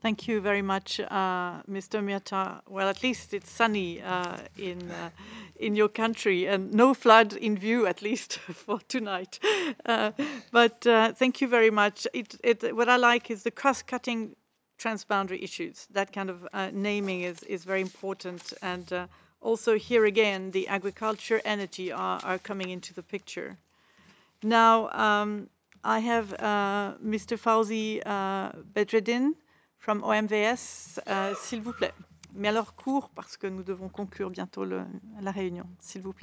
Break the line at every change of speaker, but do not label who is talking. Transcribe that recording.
Thank you very much, Mr. Mehta. Well, at least it's sunny in your country and no flood in view, at least for tonight. But thank you very much. What I like is the cross-cutting transboundary issues. That kind of naming is very important. And also here again, the agriculture, energy are coming into the picture. Now, I have Mr. Fawzi Bedreddin from OMVS, s'il vous plaît. Mais alors court parce que nous devons conclure bientôt la réunion, s'il vous plaît.